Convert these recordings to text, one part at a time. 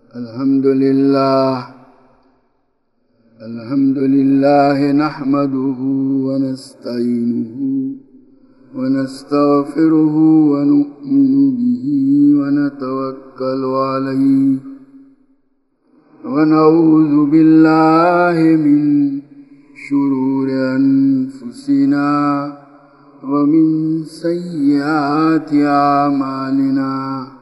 الحمد لله نحمده ونستعينه ونستغفره ونؤمن به ونتوكل عليه ونعوذ بالله من شرور أنفسنا ومن سيئات أعمالنا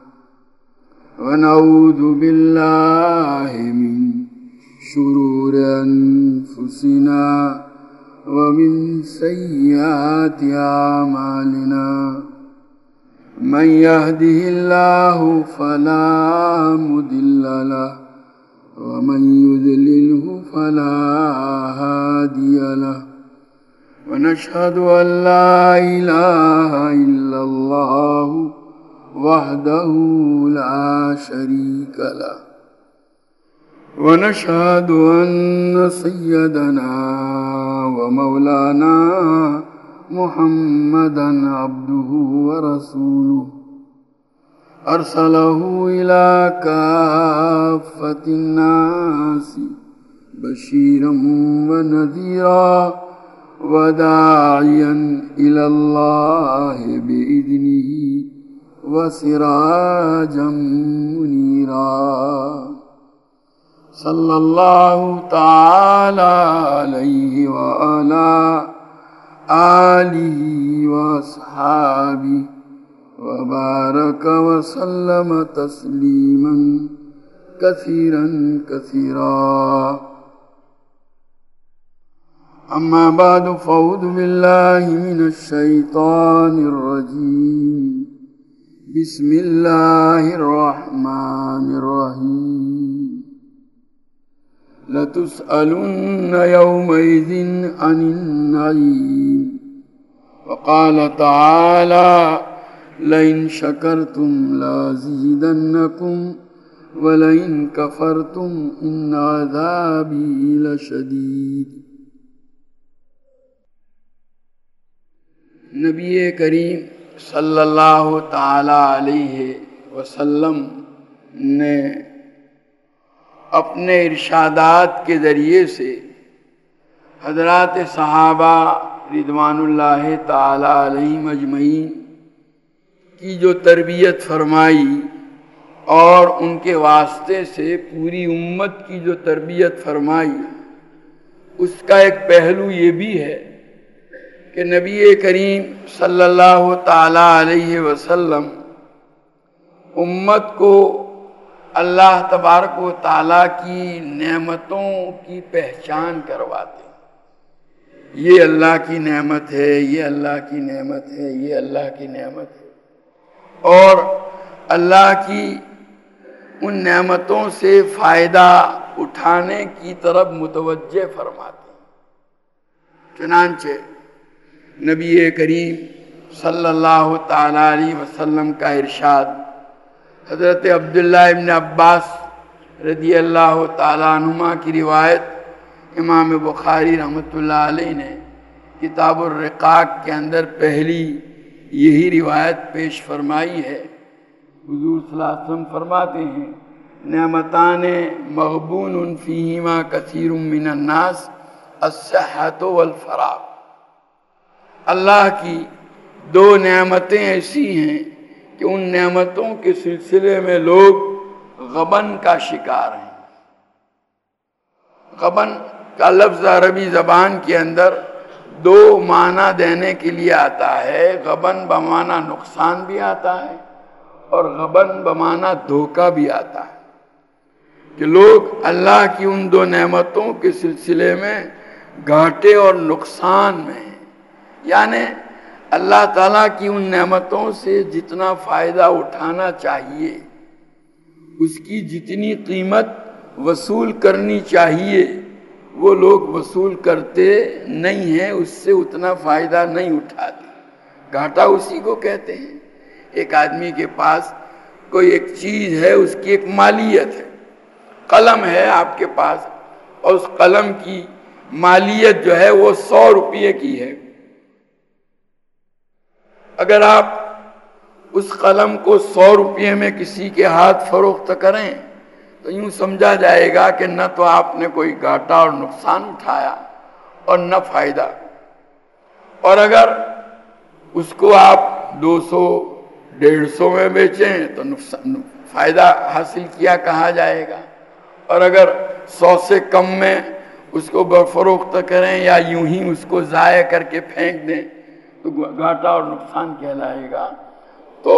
ونعوذ بالله من شرور أنفسنا ومن سيئات أعمالنا من يهده الله فلا مضل له ومن يضلله فلا هادي له ونشهد أن لا إله إلا الله وحده لا شريك له ونشهد أن سيدنا ومولانا محمدا عبده ورسوله أرسله إلى كافة الناس بشيرا ونذيرا وداعيا إلى الله بإذنه وسراجا منيرا صلى الله تعالى عليه وعلى آله وأصحابه وبارك وسلم تسليما كثيرا كثيرا أما بعد فأعوذ بالله من الشيطان الرجيم بسم الله الرحمن الرحيم لتسألن يومئذ عن النعيم وقال تعالى لئن شكرتم لأزيدنكم ولئن كفرتم إن عذابي لشديد. نبی کریم صلی اللہ تعالی علیہ وسلم نے اپنے ارشادات کے ذریعے سے حضرات صحابہ رضوان اللہ تعالی علیہم اجمعین کی جو تربیت فرمائی اور ان کے واسطے سے پوری امت کی جو تربیت فرمائی، اس کا ایک پہلو یہ بھی ہے کہ نبی کریم صلی اللہ تعالی علیہ وسلم امت کو اللہ تبارک و تعالیٰ کی نعمتوں کی پہچان کرواتے. یہ اللہ کی نعمت ہے، یہ اللہ کی نعمت ہے، یہ اللہ کی نعمت ہے، اور اللہ کی ان نعمتوں سے فائدہ اٹھانے کی طرف متوجہ فرماتے. چنانچہ نبی کریم صلی اللہ تعالی علیہ وسلم کا ارشاد حضرت عبداللہ ابن عباس رضی اللہ تعالیٰ عنہما کی روایت امام بخاری رحمۃ اللہ علیہ نے کتاب الرقاق کے اندر پہلی یہی روایت پیش فرمائی ہے. حضور صلی اللہ علیہ وسلم فرماتے ہیں نعمتان مغبون فیہما کثیر من الناس الصحۃ والفراغ. اللہ کی دو نعمتیں ایسی ہیں کہ ان نعمتوں کے سلسلے میں لوگ غبن کا شکار ہیں. غبن کا لفظ عربی زبان کے اندر دو معنی دینے کے لیے آتا ہے. غبن بمعنی نقصان بھی آتا ہے اور غبن بمعنی دھوکہ بھی آتا ہے، کہ لوگ اللہ کی ان دو نعمتوں کے سلسلے میں گھاٹے اور نقصان میں ہیں. یعنی اللہ تعالیٰ کی ان نعمتوں سے جتنا فائدہ اٹھانا چاہیے، اس کی جتنی قیمت وصول کرنی چاہیے، وہ لوگ وصول کرتے نہیں ہیں، اس سے اتنا فائدہ نہیں اٹھاتے. گھاٹا اسی کو کہتے ہیں. ایک آدمی کے پاس کوئی ایک چیز ہے، اس کی ایک مالیت ہے. قلم ہے آپ کے پاس اور اس قلم کی مالیت جو ہے وہ 100 روپے کی ہے. اگر آپ اس قلم کو 100 روپے میں کسی کے ہاتھ فروخت کریں تو یوں سمجھا جائے گا کہ نہ تو آپ نے کوئی گھاٹا اور نقصان اٹھایا اور نہ فائدہ، اور اگر اس کو آپ 200 150 میں بیچیں تو فائدہ حاصل کیا کہا جائے گا، اور اگر 100 سے کم میں اس کو فروخت کریں یا یوں ہی اس کو ضائع کر کے پھینک دیں تو گھاٹا اور نقصان کہلائے گا۔ تو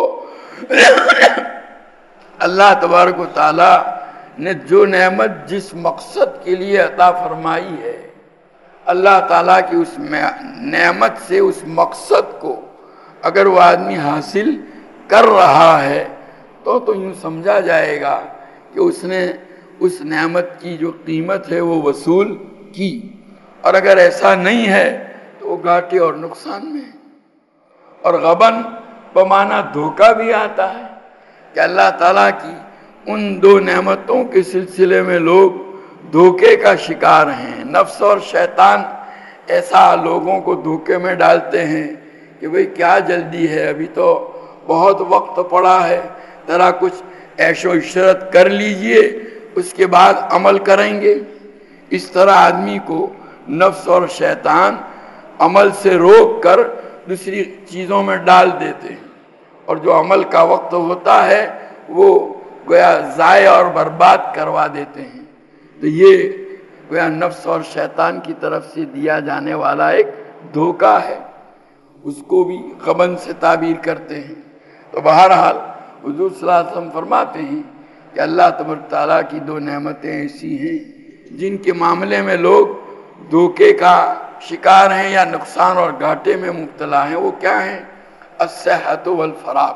اللہ تبارک و تعالی نے جو نعمت جس مقصد کے لیے عطا فرمائی ہے، اللہ تعالیٰ کی اس نعمت سے اس مقصد کو اگر وہ آدمی حاصل کر رہا ہے تو یوں سمجھا جائے گا کہ اس نے اس نعمت کی جو قیمت ہے وہ وصول کی، اور اگر ایسا نہیں ہے تو وہ گھاٹے اور نقصان میں ہے۔ اور غبن بمعنی دھوکہ بھی آتا ہے کہ اللہ تعالیٰ کی ان دو نعمتوں کے سلسلے میں لوگ دھوکے کا شکار ہیں۔ نفس اور شیطان ایسا لوگوں کو دھوکے میں ڈالتے ہیں کہ بھئی کیا جلدی ہے، ابھی تو بہت وقت پڑا ہے، ذرا کچھ عیش و عشرت کر لیجئے، اس کے بعد عمل کریں گے۔ اس طرح آدمی کو نفس اور شیطان عمل سے روک کر دوسری چیزوں میں ڈال دیتے ہیں، اور جو عمل کا وقت ہوتا ہے وہ گویا ضائع اور برباد کروا دیتے ہیں۔ تو یہ گویا نفس اور شیطان کی طرف سے دیا جانے والا ایک دھوکہ ہے، اس کو بھی غبن سے تعبیر کرتے ہیں۔ تو بہرحال حضور صلی اللہ علیہ وسلم فرماتے ہیں کہ اللہ تبارک تعالیٰ کی دو نعمتیں ایسی ہیں جن کے معاملے میں لوگ دھوکے کا شکار ہیں یا نقصان اور گھاٹے میں مبتلا ہیں۔ وہ کیا ہیں؟ الصحت والفراغ،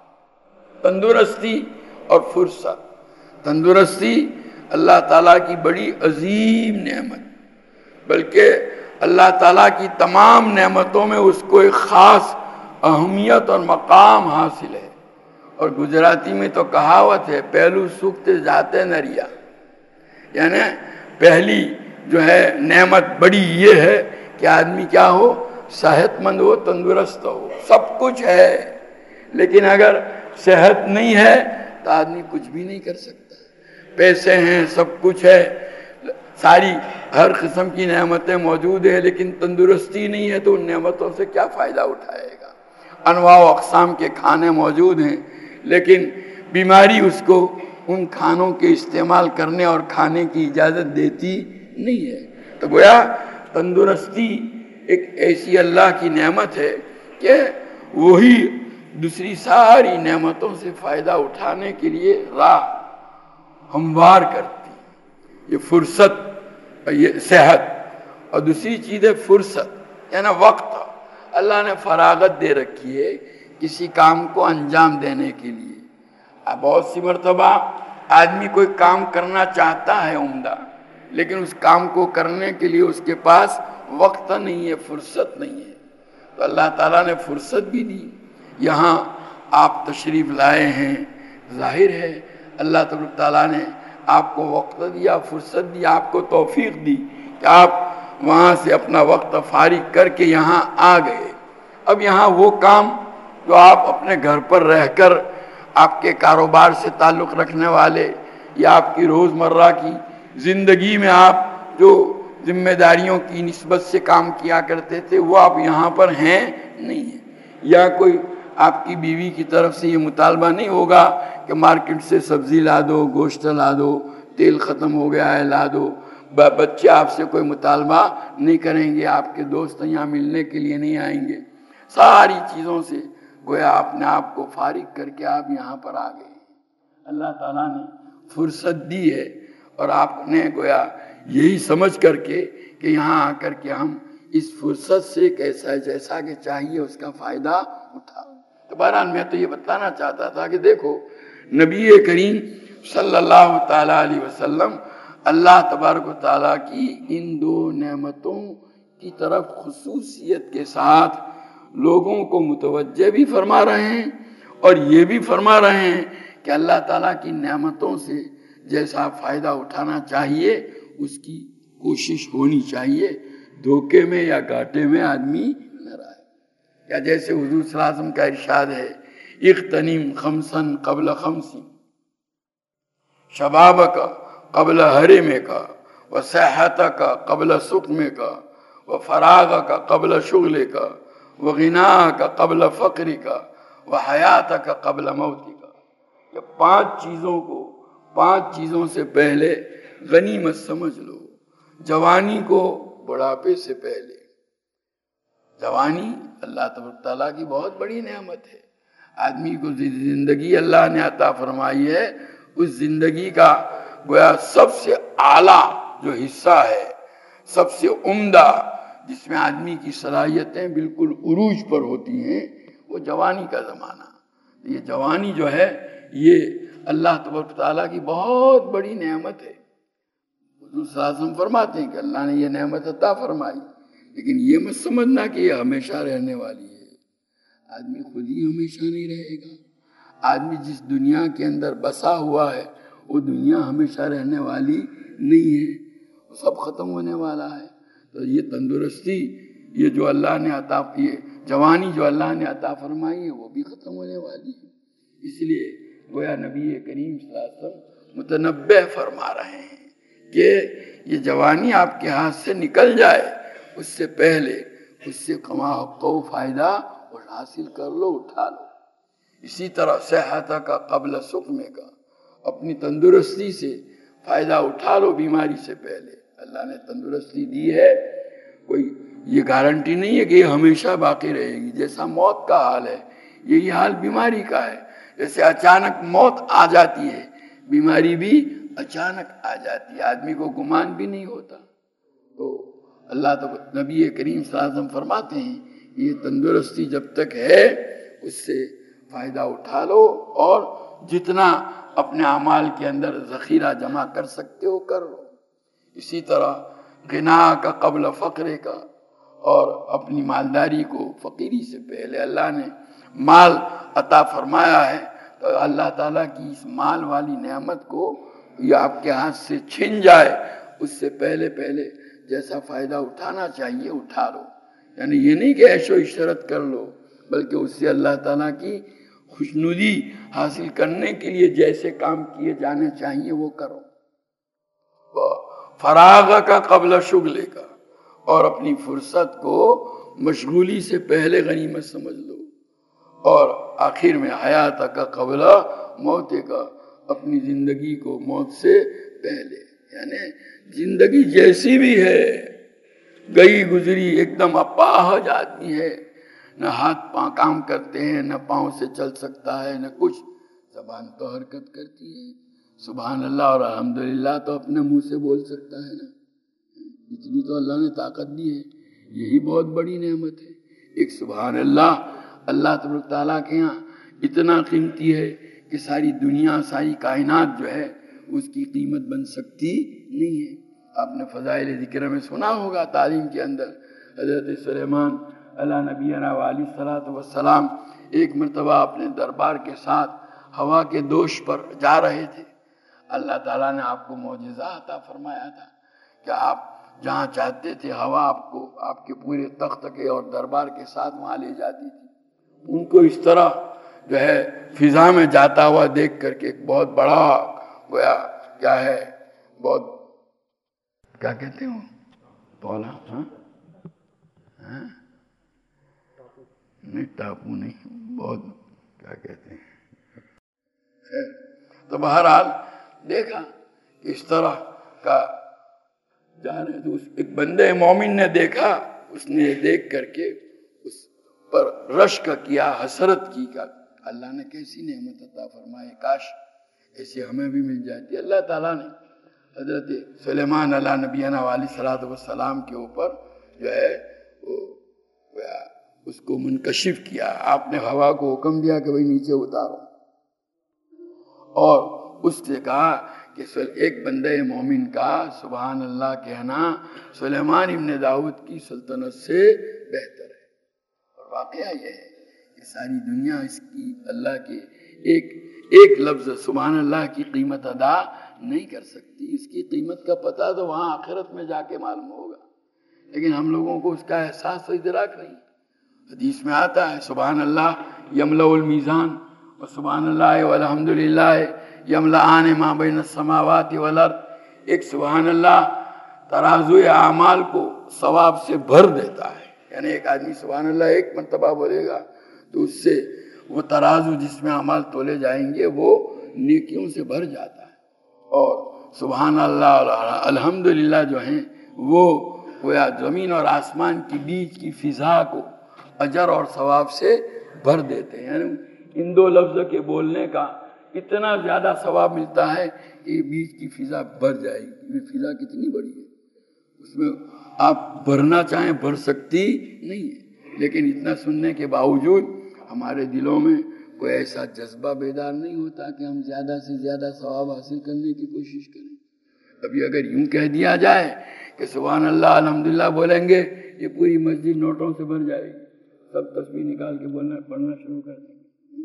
تندرستی اور فرصت۔ تندرستی اللہ تعالیٰ کی بڑی عظیم نعمت، بلکہ اللہ تعالیٰ کی تمام نعمتوں میں اس کو ایک خاص اہمیت اور مقام حاصل ہے۔ اور گجراتی میں تو کہاوت ہے، پہلو سوکھتے جاتے نریا، یعنی پہلی جو ہے نعمت بڑی یہ ہے کہ آدمی کیا ہو، صحت مند ہو، تندرست ہو، سب کچھ ہے، لیکن اگر صحت نہیں ہے تو آدمی کچھ بھی نہیں کر سکتا۔ پیسے ہیں، سب کچھ ہے، ساری ہر قسم کی نعمتیں موجود ہیں، لیکن تندرستی نہیں ہے تو ان نعمتوں سے کیا فائدہ اٹھائے گا؟ انواع و اقسام کے کھانے موجود ہیں، لیکن بیماری اس کو ان کھانوں کے استعمال کرنے اور کھانے کی اجازت دیتی نہیں ہے۔ تو گویا تندرستی ایک ایسی اللہ کی نعمت ہے کہ وہی دوسری ساری نعمتوں سے فائدہ اٹھانے کے لیے راہ ہموار کرتی۔ یہ فرصت، یہ صحت، اور دوسری چیز ہے فرصت، یعنی وقت۔ اللہ نے فراغت دے رکھی ہے کسی کام کو انجام دینے کے لیے۔ بہت سی مرتبہ آدمی کوئی کام کرنا چاہتا ہے عمدہ، لیکن اس کام کو کرنے کے لیے اس کے پاس وقت نہیں ہے، فرصت نہیں ہے۔ تو اللہ تعالیٰ نے فرصت بھی دی۔ یہاں آپ تشریف لائے ہیں، ظاہر ہے اللہ تبارک تعالیٰ نے آپ کو وقت دیا، فرصت دی، آپ کو توفیق دی کہ آپ وہاں سے اپنا وقت فارغ کر کے یہاں آ گئے۔ اب یہاں وہ کام جو آپ اپنے گھر پر رہ کر آپ کے کاروبار سے تعلق رکھنے والے یا آپ کی روزمرہ کی زندگی میں آپ جو ذمہ داریوں کی نسبت سے کام کیا کرتے تھے وہ آپ یہاں پر ہیں نہیں ہیں، یا کوئی آپ کی بیوی کی طرف سے یہ مطالبہ نہیں ہوگا کہ مارکیٹ سے سبزی لا دو، گوشت لا دو، تیل ختم ہو گیا ہے لا دو۔ بچے آپ سے کوئی مطالبہ نہیں کریں گے، آپ کے دوست یہاں ملنے کے لیے نہیں آئیں گے۔ ساری چیزوں سے گویا آپ نے آپ کو فارغ کر کے آپ یہاں پر آ گئے۔ اللہ تعالیٰ نے فرصت دی ہے، اور آپ نے گویا یہی سمجھ کر کے کہ یہاں آ کر کے ہم اس فرصت سے کیسا جیسا کہ چاہیے اس کا فائدہ اٹھاؤ۔ تو بہرحال میں تو یہ بتانا چاہتا تھا کہ دیکھو نبی کریم صلی اللہ تعالیٰ علیہ وسلم اللہ تبارک و تعالیٰ کی ان دو نعمتوں کی طرف خصوصیت کے ساتھ لوگوں کو متوجہ بھی فرما رہے ہیں، اور یہ بھی فرما رہے ہیں کہ اللہ تعالیٰ کی نعمتوں سے جیسا فائدہ اٹھانا چاہیے اس کی کوشش ہونی چاہیے، دھوکے میں یا گھاٹے میں آدمی نہ رہے۔ یا جیسے حضور صلی اللہ علیہ وسلم کا ارشاد ہے، اغتنم خمسن قبل خمس، शबाबक क़ब्ल हरिमक व सेहतक क़ब्ल सुक़मक व फ़राग़क क़ब्ल शुग़लिक व ग़िनाक क़ब्ल फ़क़रिक व हयातक क़ब्ल मौतिक। ये 5 चीज़ों को 5 चीज़ों से पहले गनीमत समझ लो। जवानी को बुढ़ापे से पहले। जवानी अल्लाह ताला की बहुत बड़ी नेमत है। आदमी को जिंदगी अल्लाह ने अता फरमाई है, उस जिंदगी का गोया सबसे आला जो हिस्सा है, सबसे उम्दा, जिसमें आदमी की सलाहियतें बिल्कुल उरूज पर होती हैं, वो जवानी का ज़माना। ये जवानी जो है ये अल्लाह तबारक ताला की बहुत बड़ी नेमत है। हुज़ूर सल्लल्लाहु अलैहि वसल्लम फरमाते हैं कि अल्लाह ने ये नेमत अता फरमाई, लेकिन ये मत समझना कि ये हमेशा रहने वाली है। आदमी खुद ही हमेशा नहीं रहेगा। आदमी जिस दुनिया के अंदर बसा हुआ है वो दुनिया हमेशा रहने वाली नहीं है, वो सब खत्म होने वाला है। तो ये तंदुरुस्ती, ये जो अल्लाह ने अता, ये जवानी जो अल्लाह ने अता फरमाई है, वो भी खत्म होने वाली है। इसलिए गोया नबी करीम सल्लल्लाहु अलैहि वसल्लम मुतनब्बह फरमा रहे हैं कि ये जवानी आपके हाथ से निकल जाए, उससे पहले उससे कमाओ फायदा और हासिल कर लो, उठा लो। इसी तरह सेहत का क़ब्ल सुक़मे का, अपनी तंदुरुस्ती से फायदा उठा लो बीमारी से पहले। अल्लाह ने तंदुरुस्ती दी है, कोई ये गारंटी नहीं है कि ये हमेशा बाकी रहेगी। जैसा मौत का हाल है, यही हाल बीमारी का है। जैसे अचानक मौत आ जाती है, बीमारी भी अचानक आ जाती है, आदमी को गुमान भी नहीं होता। तो अल्लाह तो नबी करीम सल्लल्लाहु अलैहि वसल्लम फरमाते हैं ये तंदुरुस्ती जब तक है उससे फ़ायदा उठा लो, और जितना अपने अमाल के अंदर ज़ख़ीरा जमा कर सकते हो कर लो। इसी तरह गिना का क़ब्ल फ़क़रे का, और अपनी मालदारी को फ़कीरी से पहले अल्लाह ने माल अता फरमाया है, तो अल्लाह ताला की इस माल वाली नेमत को ये आपके हाथ से छिन जाए, उससे पहले पहले जैसा फ़ायदा उठाना चाहिए उठा लो। यानी ये नहीं कि ऐशो इशरत कर लो, बल्कि उससे अल्लाह ताला की खुशनुदी हासिल करने के लिए जैसे काम किए जाने चाहिए वो करो। फराग का क़ब्ल शुग़ले का, और अपनी फुर्सत को मशगूली से पहले गनीमत समझ लो। और आखिर में हयात का क़ब्ल मौत का, अपनी ज़िंदगी को मौत से पहले। यानी जिंदगी जैसी भी है, गई गुजरी, एकदम अपाहज आदमी है, न हाथ पांव काम करते हैं, न पांव से चल सकता है, न कुछ, ज़बान तो हरकत करती है। सुभान अल्लाह और अल्हम्दुलिल्लाह तो अपने मुंह से बोल सकता है ना, इतनी तो अल्लाह ने ताकत दी है, यही बहुत बड़ी नेमत है। एक सुभान अल्लाह अल्लाह तबारक ताला के यहाँ इतना कीमती है कि सारी दुनिया, सारी कायनात जो है उसकी कीमत बन सकती नहीं है। आपने फ़ज़ाइल ज़िक्र में सुना होगा, तालीम के अंदर हज़रत सुलेमान अला नबीना अलैहिस्सलातु वस्सलाम एक मरतबा अपने दरबार के साथ हवा के दोष पर जा रहे थे। अल्लाह ताला ने आपको मौजिज़ा अता फरमाया था कि आप जहाँ चाहते थे हवा आपको आपके पूरे तख्त के और दरबार के साथ वहाँ ले जाती थी। उनको इस तरह जो है फिजा में जाता हुआ देख करके एक बहुत बड़ा गोया क्या है, बहुत क्या कहते हो तौला, नहीं टापू नहीं, बहुत क्या कहते हैं। तो बहरहाल देखा इस तरह का जा रहे तो एक बंदे मोमिन ने देखा, उसने देख करके उस पर रश्क किया, हसरत की का अल्लाह ने कैसी नेमत अता फरमाए, काश ऐसे हमें भी मिल जाती। अल्लाह ताला ने हजरत सुलेमान अला नबीना अलैहिस्सलातु वस्सलाम के ऊपर जो है वो उसको मुनकशिफ किया। आपने हवा को हुक्म दिया कि भाई नीचे उतारो, और उससे कहा कि एक बंदे मोमिन का सुभान अल्लाह कहना सुलेमान इब्न दाऊद की सल्तनत से बेहतर है। और वाकया ये है कि सारी दुनिया इसकी अल्लाह के एक लफ्ज़ सुभान अल्लाह की कीमत अदा नहीं कर सकती। इसकी कीमत का पता तो वहाँ आखिरत में जाके मालूम होगा, लेकिन हम लोगों को उसका एहसास और इदराक नहीं। हदीस में आता है सुभान अल्लाह यमलउल मीज़ान और सुभान अल्लाह वल्हम्दुलिल्लाह یملأان ما بین السماوات والارض، ایک سبحان اللہ ترازو اعمال کو ثواب سے بھر دیتا ہے. یعنی ایک آدمی سبحان اللہ ایک مرتبہ بولے گا تو اس سے وہ ترازو جس میں اعمال تولے جائیں گے وہ نیکیوں سے بھر جاتا ہے. اور سبحان اللہ اور الحمدللہ جو ہیں وہ گویا زمین اور آسمان کی بیچ کی فضا کو اجر اور ثواب سے بھر دیتے ہیں. یعنی ان دو لفظ کے بولنے کا اتنا زیادہ ثواب ملتا ہے کہ بیچ کی فضا بھر جائے گی. یہ فضا کتنی بڑی ہے، اس میں آپ بھرنا چاہیں بھر سکتی نہیں ہے. لیکن اتنا سننے کے باوجود ہمارے دلوں میں کوئی ایسا جذبہ بیدار نہیں ہوتا کہ ہم زیادہ سے زیادہ ثواب حاصل کرنے کی کوشش کریں. ابھی اگر یوں کہہ دیا جائے کہ سبحان اللہ الحمدللہ بولیں گے، یہ پوری مسجد نوٹوں سے بھر جائے گی، سب تسبیح نکال کے پڑھنا شروع کر دیں گے.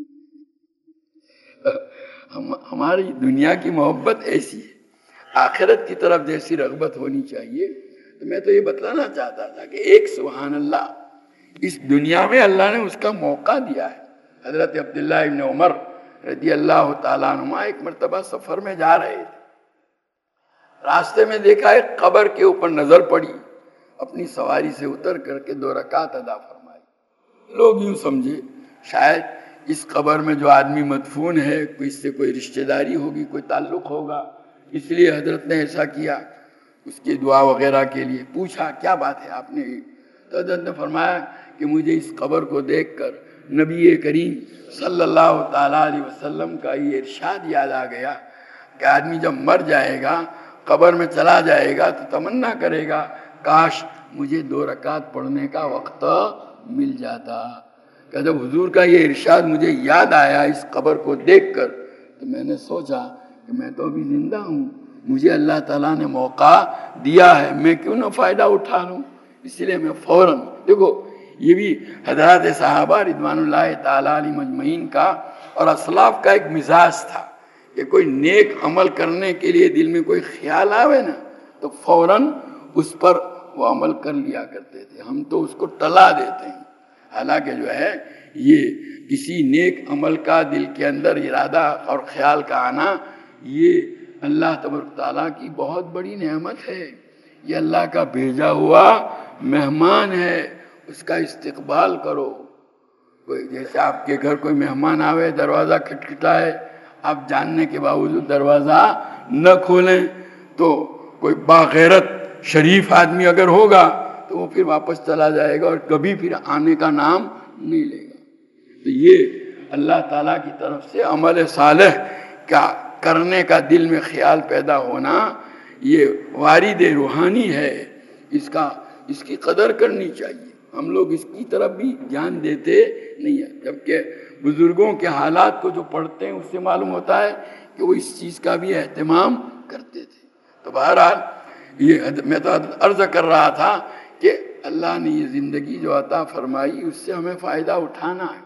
ہماری دنیا کی محبت ایسی ہے، آخرت کی طرف جیسی رغبت ہونی چاہیے. تو میں تو یہ بتلانا چاہتا تھا کہ ایک سبحان اللہ اس دنیا میں اللہ نے اس کا موقع دیا ہے. حضرت عبداللہ ابن عمر رضی اللہ تعالیٰ عنہما ایک مرتبہ سفر میں جا رہے تھے. راستے میں دیکھا ایک قبر کے اوپر نظر پڑی، اپنی سواری سے اتر کر کے 2 رکعت ادا فرمائی. لوگ یوں سمجھے شاید اس قبر میں جو آدمی مدفون ہے اس سے کوئی رشتہ داری ہوگی، کوئی تعلق ہوگا، اس لیے حضرت نے ایسا کیا. اس کی دعا وغیرہ کے لیے پوچھا کیا بات ہے آپ نے، تو حضرت نے فرمایا کہ مجھے اس قبر کو دیکھ کر نبی کریم صلی اللہ تعالیٰ علیہ وسلم کا یہ ارشاد یاد آ گیا کہ آدمی جب مر جائے گا، قبر میں چلا جائے گا تو تمنا کرے گا کاش مجھے 2 رکعت پڑھنے کا وقت مل جاتا. کہ جب حضور کا یہ ارشاد مجھے یاد آیا اس قبر کو دیکھ کر تو میں نے سوچا کہ میں تو ابھی زندہ ہوں، مجھے اللہ تعالیٰ نے موقع دیا ہے، میں کیوں نہ فائدہ اٹھا لوں. اس لیے میں فوراً دیکھو یہ بھی حضرات صحابہ رضوان اللہ تعالیٰ علیہ مجمعین کا اور اسلاف کا ایک مزاج تھا کہ کوئی نیک عمل کرنے کے لیے دل میں کوئی خیال آوے نا تو فوراً اس پر وہ عمل کر لیا کرتے تھے. ہم تو اس کو ٹلا دیتے ہیں. حالانکہ جو ہے یہ کسی نیک عمل کا دل کے اندر ارادہ اور خیال کا آنا یہ اللہ تبارک تعالیٰ کی بہت بڑی نعمت ہے. یہ اللہ کا بھیجا ہوا مہمان ہے، اس کا استقبال کرو. کوئی جیسے آپ کے گھر کوئی مہمان آوے، دروازہ کھٹکھٹائے، آپ جاننے کے باوجود دروازہ نہ کھولیں تو کوئی باغیرت شریف آدمی اگر ہوگا تو وہ پھر واپس چلا جائے گا اور کبھی پھر آنے کا نام نہیں لے گا. تو یہ اللہ تعالیٰ کی طرف سے عمل صالح کا کرنے کا دل میں خیال پیدا ہونا یہ وارد روحانی ہے. اس کی قدر کرنی چاہیے. ہم لوگ اس کی طرف بھی دھیان دیتے نہیں ہیں، جبکہ بزرگوں کے حالات کو جو پڑھتے ہیں اس سے معلوم ہوتا ہے کہ وہ اس چیز کا بھی اہتمام کرتے تھے. تو بہرحال یہ میں تو عرض کر رہا تھا کہ اللہ نے یہ زندگی جو عطا فرمائی اس سے ہمیں فائدہ اٹھانا ہے.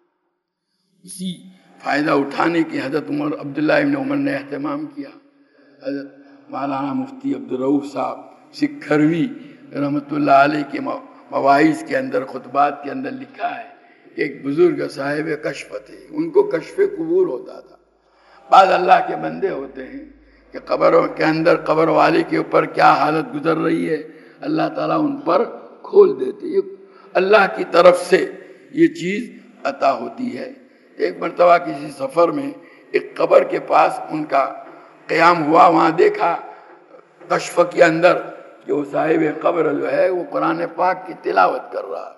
اسی فائدہ اٹھانے کی حضرت عبداللہ ابن عمر نے اہتمام کیا. حضرت مولانا مفتی عبدالرؤوف صاحب سکھروی رحمۃ اللہ علیہ کے مواعظ کے اندر خطبات کے اندر لکھا ہے کہ ایک بزرگ صاحب کشف تھے، ان کو کشف قبور ہوتا تھا. بعض اللہ کے بندے ہوتے ہیں کہ قبروں کے اندر قبر والے کے اوپر کیا حالت گزر رہی ہے اللہ تعالیٰ ان پر کھول دیتے. یہ اللہ کی طرف سے یہ چیز عطا ہوتی ہے. ایک مرتبہ کسی سفر میں ایک قبر کے پاس ان کا قیام ہوا، وہاں دیکھا کشف کے اندر کہ وہ صاحب قبر جو ہے وہ قرآن پاک کی تلاوت کر رہا.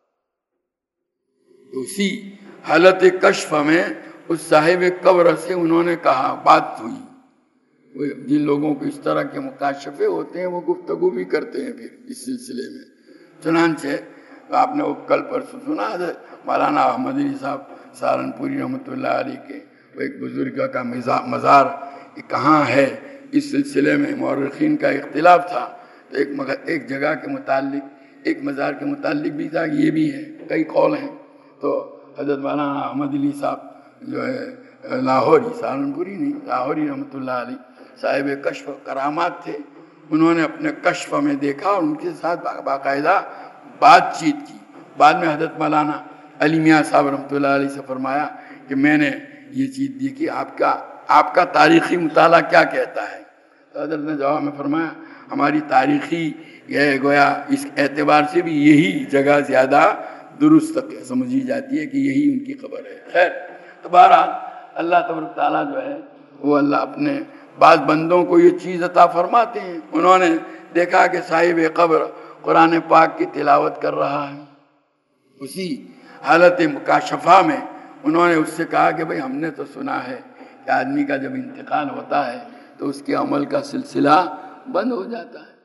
اسی حالت کشف میں اس صاحب قبر سے انہوں نے کہا، بات ہوئی. جن لوگوں کو اس طرح کے مکاشفے ہوتے ہیں وہ گفتگو بھی کرتے ہیں پھر اس سلسلے میں. چنانچہ آپ نے وہ کل پرسوں سنا ہے مولانا احمد علی صاحب سہارنپوری رحمۃ اللہ علیہ کے وہ ایک بزرگ کا مزار کہاں ہے، اس سلسلے میں مورخین کا اختلاف تھا. تو ایک جگہ کے متعلق ایک مزار کے متعلق بھی تھا، یہ بھی ہے، کئی قول ہیں. تو حضرت مولانا احمد علی صاحب جو ہے لاہوری، سہارنپوری نہیں، لاہوری رحمۃ اللہ علیہ صاحب کشف کرامات تھے. انہوں نے اپنے کشف میں دیکھا اور ان کے ساتھ باقاعدہ بات چیت کی. بعد میں حضرت مولانا علی میاں صاحب رحمۃ اللہ علیہ سے فرمایا کہ میں نے یہ چیز دیکھی، آپ کا آپ کا تاریخی مطالعہ کیا کہتا ہے؟ تو حضرت نے جواب میں فرمایا ہماری تاریخی گویا اس اعتبار سے بھی یہی جگہ زیادہ درست سمجھی جاتی ہے کہ یہی ان کی قبر ہے۔ خیر، تو بہرحال اللہ تبارک تعالیٰ جو ہے وہ اللہ اپنے بعض بندوں کو یہ چیز عطا فرماتے ہیں۔ انہوں نے دیکھا کہ صاحب قبر قرآن پاک کی تلاوت کر رہا ہے، اسی حالت مکاشفہ میں انہوں نے اس سے کہا کہ بھئی ہم نے تو سنا ہے کہ آدمی کا جب انتقال ہوتا ہے تو اس کے عمل کا سلسلہ بند ہو جاتا ہے۔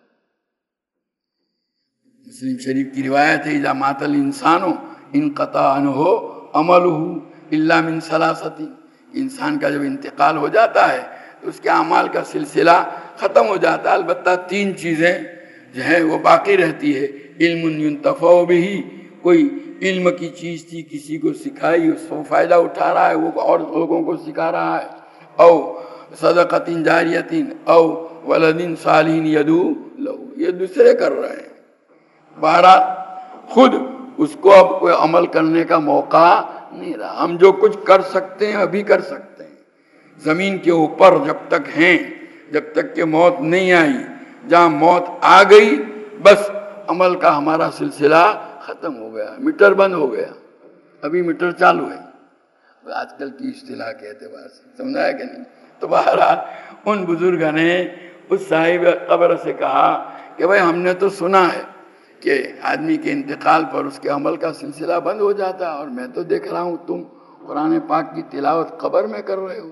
مسلم شریف کی روایت ہے اذا مات الانسان انقطع عنہ عملہ الا من ثلاثۃ، انسان کا جب انتقال ہو جاتا ہے تو اس کے اعمال کا سلسلہ ختم ہو جاتا ہے، البتہ 3 چیزیں جو ہیں وہ باقی رہتی ہے۔ علم ينتفع به، کوئی علم کی چیز تھی کسی کو سکھائی، اس کو فائدہ اٹھا رہا ہے، وہ اور لوگوں کو سکھا رہا ہے، او صدقۃ جاریۃ او ولد صالح یدعو لہ، یہ دوسرے کر رہے ہیں۔ بہرحال خود اس کو اب کوئی عمل کرنے کا موقع نہیں رہا۔ ہم جو کچھ کر سکتے ہیں ابھی کر سکتے ہیں، زمین کے اوپر جب تک ہیں، جب تک کہ موت نہیں آئی، جہاں موت آ گئی بس عمل کا ہمارا سلسلہ ختم ہو گیا، میٹر بند ہو گیا، ابھی میٹر چالو ہے آج کل کی اصطلاح کے اعتبار سے، سمجھا ہے کہ نہیں؟ تو بہرحال ان بزرگوں نے اس صاحب قبر سے کہا کہ بھائی ہم نے تو سنا ہے کہ آدمی کے انتقال پر اس کے عمل کا سلسلہ بند ہو جاتا ہے، اور میں تو دیکھ رہا ہوں تم قرآن پاک کی تلاوت قبر میں کر رہے ہو۔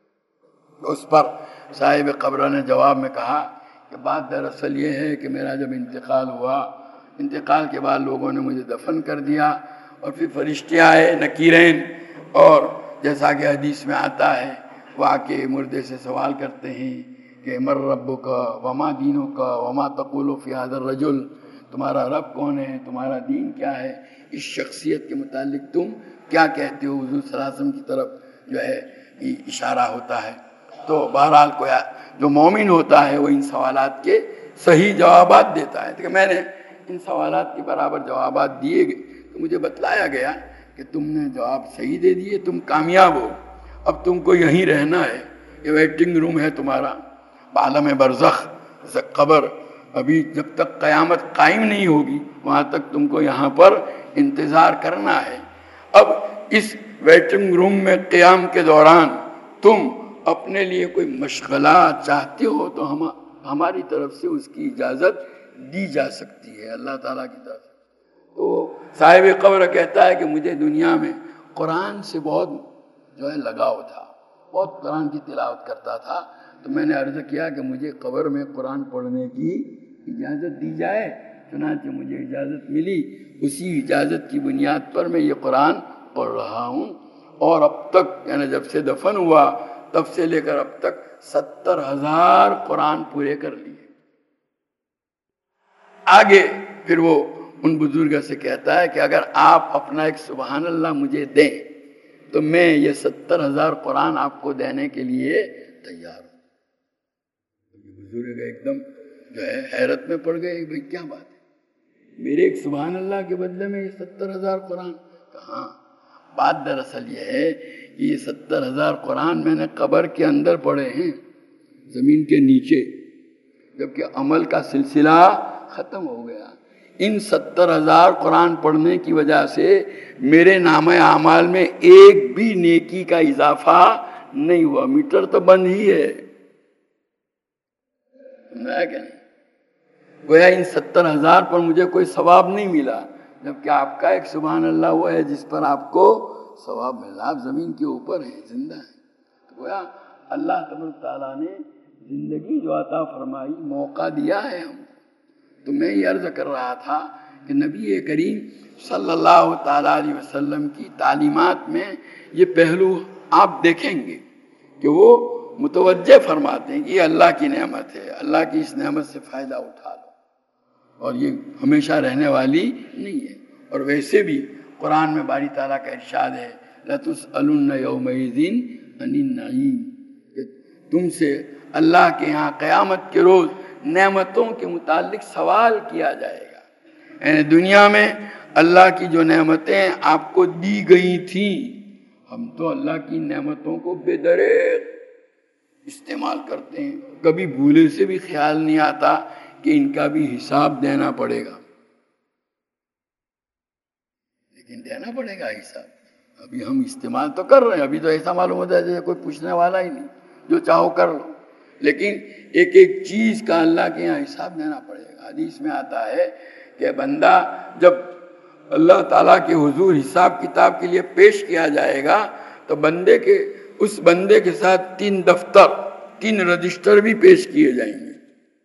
اس پر صاحب قبر نے جواب میں کہا کہ بات دراصل یہ ہے کہ میرا جب انتقال ہوا، انتقال کے بعد لوگوں نے مجھے دفن کر دیا، اور پھر فرشتے آئے نکیرین، اور جیسا کہ حدیث میں آتا ہے وہ آ کے مردے سے سوال کرتے ہیں کہ مر ربک وما دینک وما تقول فی ھذا الرجل، تمہارا رب کون ہے، تمہارا دین کیا ہے، اس شخصیت کے متعلق تم کیا کہتے ہو، حضور صلی اللہ علیہ وسلم کی طرف جو ہے اشارہ ہوتا ہے۔ تو بہرحال کوئی جو مومن ہوتا ہے وہ ان سوالات کے صحیح جوابات دیتا ہے۔ کہ میں نے ان سوالات کے برابر جوابات دیے گئے تو مجھے بتلایا گیا کہ تم نے جواب صحیح دے دیے، تم کامیاب ہو، اب تم کو یہیں رہنا ہے، یہ ویٹنگ روم ہے تمہارا، عالم برزخ قبر، ابھی جب تک قیامت قائم نہیں ہوگی وہاں تک تم کو یہاں پر انتظار کرنا ہے۔ اب اس ویٹنگ روم میں قیام کے دوران تم اپنے لیے کوئی مشغلہ چاہتے ہو تو ہماری طرف سے اس کی اجازت دی جا سکتی ہے، اللہ تعالیٰ کی طرف سے۔ تو صاحب قبر کہتا ہے کہ مجھے دنیا میں قرآن سے بہت جو ہے لگاؤ تھا، بہت قرآن کی تلاوت کرتا تھا، تو میں نے عرض کیا کہ مجھے قبر میں قرآن پڑھنے کی اجازت دی جائے، چنانچہ مجھے اجازت ملی، اسی اجازت کی بنیاد پر میں یہ قرآن پڑھ رہا ہوں، اور اب تک یعنی جب سے دفن ہوا تب سے لے کر اب تک 70,000 قرآن پورے کر لیے۔ آگے پھر وہ ان بزرگوں سے کہتا ہے کہ اگر آپ اپنا ایک سبحان اللہ مجھے دیں تو میں یہ 70,000 قرآن آپ کو دینے کے لیے تیار ہوں۔ بزرگ ایک دم جو ہے حیرت میں پڑ گئے، بھئی کیا بات ہے، میرے ایک سبحان اللہ کے بدلے میں یہ 70,000 قرآن؟ کہاں، بات دراصل یہ ہے کہ یہ 70,000 قرآن میں نے قبر کے اندر پڑھے ہیں، زمین کے نیچے، جبکہ عمل کا سلسلہ ختم ہو گیا۔ ان 70,000 قرآن پڑھنے کی وجہ سے میرے نامہ اعمال میں ایک بھی نیکی کا اضافہ نہیں ہوا، میٹر تو بند ہی ہے، سمجھا کہ نہیں؟ گویا ان 70,000 پر مجھے کوئی ثواب نہیں ملا، جبکہ آپ کا ایک سبحان اللہ وہ ہے جس پر آپ کو ثواب ملا، آپ زمین کے اوپر ہیں، زندہ ہیں۔ گویا اللہ تبارک تعالیٰ نے زندگی جو عطا فرمائی، موقع دیا ہے ہم۔ تو میں یہ عرض کر رہا تھا کہ نبی کریم صلی اللہ تعالیٰ علیہ وسلم کی تعلیمات میں یہ پہلو آپ دیکھیں گے کہ وہ متوجہ فرماتے ہیں کہ یہ اللہ کی نعمت ہے، اللہ کی اس نعمت سے فائدہ اٹھا لو، اور یہ ہمیشہ رہنے والی نہیں ہے۔ اور ویسے بھی قرآن میں باری تعالیٰ کا ارشاد ہے لَتُسْأَلُنَّ يَوْمَئِذٍ عَنِ النَّعِيمِ، کہ تم سے اللہ کے ہاں قیامت کے روز نعمتوں کے متعلق سوال کیا جائے گا۔ یعنی دنیا میں اللہ کی جو نعمتیں آپ کو دی گئی تھیں، ہم تو اللہ کی نعمتوں کو بے دریغ استعمال کرتے ہیں. کبھی بھولے سے بھی خیال نہیں آتا کہ ان کا بھی حساب دینا پڑے گا، لیکن دینا پڑے گا حساب. ابھی ہم استعمال تو کر رہے ہیں، ابھی تو ایسا معلوم ہوتا ہے جیسے کوئی پوچھنے والا ہی نہیں، جو چاہو کر لو، لیکن ایک ایک چیز کا اللہ کے یہاں حساب دینا پڑے گا. حدیث میں آتا ہے کہ بندہ جب اللہ تعالیٰ کے حضور حساب کتاب کے لیے پیش کیا جائے گا تو اس بندے کے ساتھ 3 دفتر 3 رجسٹر بھی پیش کیے جائیں گے.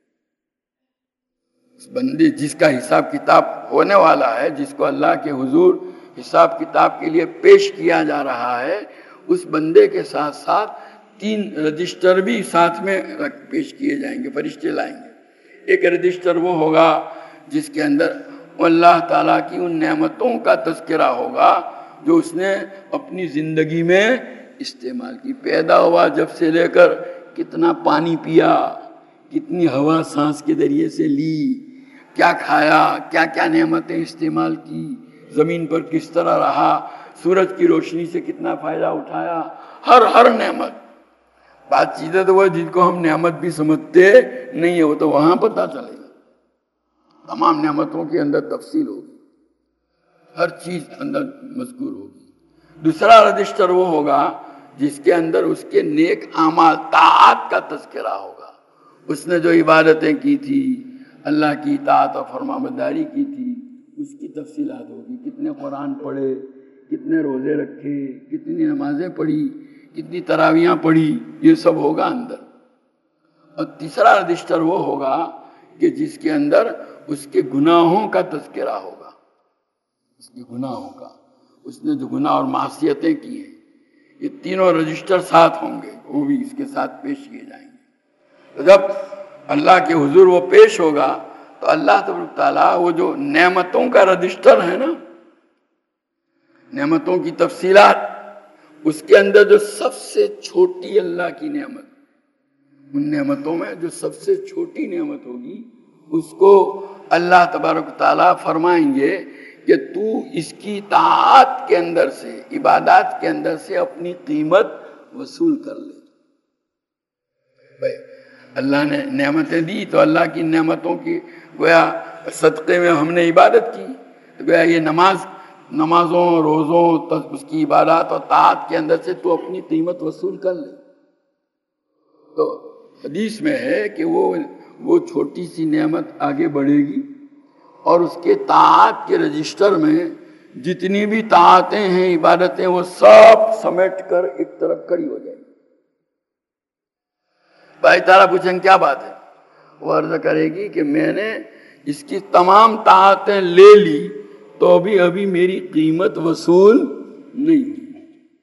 اس بندے جس کا حساب کتاب ہونے والا ہے، جس کو اللہ کے حضور حساب کتاب کے لیے پیش کیا جا رہا ہے، اس بندے کے ساتھ ساتھ 3 رجسٹر بھی ساتھ میں پیش کیے جائیں گے، فرشتے لائیں گے. ایک رجسٹر وہ ہوگا جس کے اندر اللہ تعالیٰ کی ان نعمتوں کا تذکرہ ہوگا جو اس نے اپنی زندگی میں استعمال کی. پیدا ہوا جب سے لے کر کتنا پانی پیا، کتنی ہوا سانس کے ذریعے سے لی، کیا کھایا، کیا کیا نعمتیں استعمال کی، زمین پر کس طرح رہا، سورج کی روشنی سے کتنا فائدہ اٹھایا، ہر نعمت. بات چیزیں تو وہ جن کو ہم نعمت بھی سمجھتے نہیں ہے، وہ تو وہاں پتہ چلے گا. تمام نعمتوں کے اندر تفصیل ہوگی، ہر چیز اندر مذکور ہوگی. دوسرا رجسٹر وہ ہوگا جس کے اندر اس کے نیک اعمال طاعت کا تذکرہ ہوگا. اس نے جو عبادتیں کی تھی، اللہ کی اطاعت اور فرمانبرداری کی تھی، اس کی تفصیلات ہوگی. کتنے قرآن پڑھے، کتنے روزے رکھے، کتنی نمازیں پڑھی، کتنی تراویحاں پڑھی، یہ سب ہوگا اندر. اور تیسرا رجسٹر وہ ہوگا کہ جس کے اندر اس کے گناہوں کا تذکرہ ہوگا. اس کے گناہوں کا، اس نے جو گناہ اور معصیتیں کی ہیں، یہ تینوں رجسٹر ساتھ ہوں گے، وہ بھی اس کے ساتھ پیش کیے جائیں گے. تو جب اللہ کے حضور وہ پیش ہوگا تو اللہ تبارک تعالیٰ وہ جو نعمتوں کا رجسٹر ہے نا، نعمتوں کی تفصیلات، اس کے اندر جو سب سے چھوٹی اللہ کی نعمت، ان نعمتوں میں جو سب سے چھوٹی نعمت ہوگی، اس کو اللہ تبارک تعالیٰ فرمائیں گے کہ تو اس کی طاعت کے اندر سے، عبادات کے اندر سے اپنی قیمت وصول کر لے. اللہ نے نعمتیں دی تو اللہ کی نعمتوں کی گویا صدقے میں ہم نے عبادت کی، تو گویا یہ نمازوں روزوں اس کی عبادات اور طاعت کے اندر سے تو اپنی قیمت وصول کر لے. تو حدیث میں ہے کہ وہ چھوٹی سی نعمت آگے بڑھے گی اور اس کے طاعت کے رجسٹر میں جتنی بھی طاعتیں ہیں، عبادتیں، وہ سب سمیٹ کر ایک طرف کھڑی ہو جائیں گی. بھائی تعالیٰ پوچھیں کیا بات ہے؟ وہ عرض کرے گی کہ میں نے اس کی تمام طاعتیں لے لی تو بھی ابھی میری قیمت وصول نہیں ہوئی.